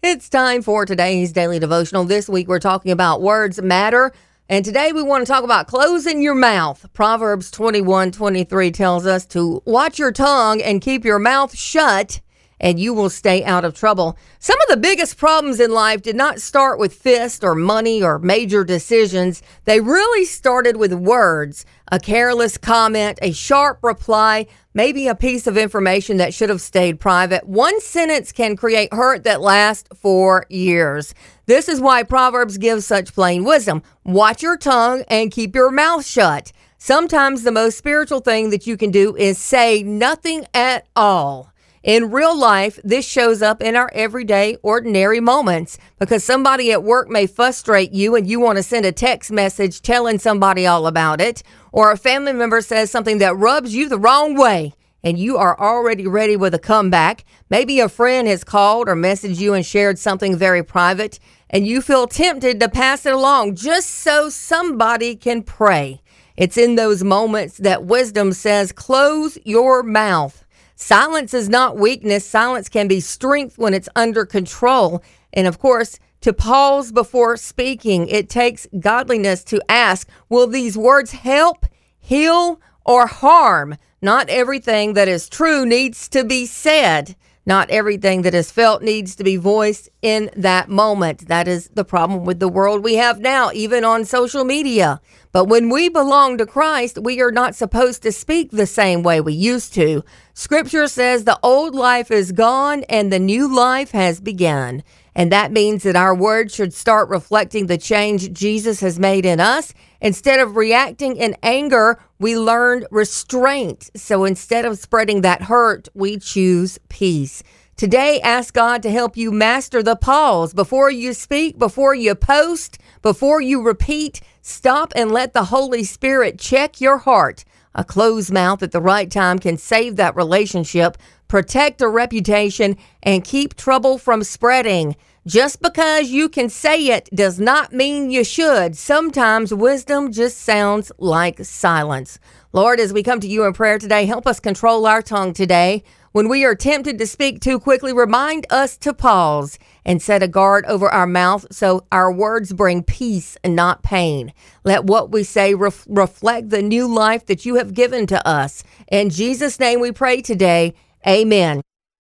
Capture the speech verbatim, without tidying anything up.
It's time for today's daily devotional. This week we're talking about words matter. And today we want to talk about closing your mouth. Proverbs twenty-one twenty-three tells us to watch your tongue and keep your mouth shut, and you will stay out of trouble. Some of the biggest problems in life did not start with fists or money or major decisions. They really started with words. A careless comment, a sharp reply, maybe a piece of information that should have stayed private. One sentence can create hurt that lasts for years. This is why Proverbs gives such plain wisdom. Watch your tongue and keep your mouth shut. Sometimes the most spiritual thing that you can do is say nothing at all. In real life, this shows up in our everyday, ordinary moments because somebody at work may frustrate you and you want to send a text message telling somebody all about it, or a family member says something that rubs you the wrong way and you are already ready with a comeback. Maybe a friend has called or messaged you and shared something very private and you feel tempted to pass it along just so somebody can pray. It's in those moments that wisdom says, close your mouth. Silence is not weakness. Silence can be strength when it's under control. And of course, to pause before speaking, it takes godliness to ask, will these words help, heal, or harm? Not everything that is true needs to be said. Not everything that is felt needs to be voiced in that moment. That is the problem with the world we have now, even on social media. But when we belong to Christ, we are not supposed to speak the same way we used to. Scripture says the old life is gone and the new life has begun. And that means that our words should start reflecting the change Jesus has made in us. Instead of reacting in anger, we learned restraint. So instead of spreading that hurt, we choose peace. Today, ask God to help you master the pause. Before you speak, before you post, before you repeat, stop and let the Holy Spirit check your heart. A closed mouth at the right time can save that relationship, protect a reputation, and keep trouble from spreading. Just because you can say it does not mean you should. Sometimes wisdom just sounds like silence. Lord, as we come to you in prayer today, help us control our tongue today. When we are tempted to speak too quickly, remind us to pause and set a guard over our mouth so our words bring peace and not pain. Let what we say ref- reflect the new life that you have given to us. In Jesus' name we pray today. Amen.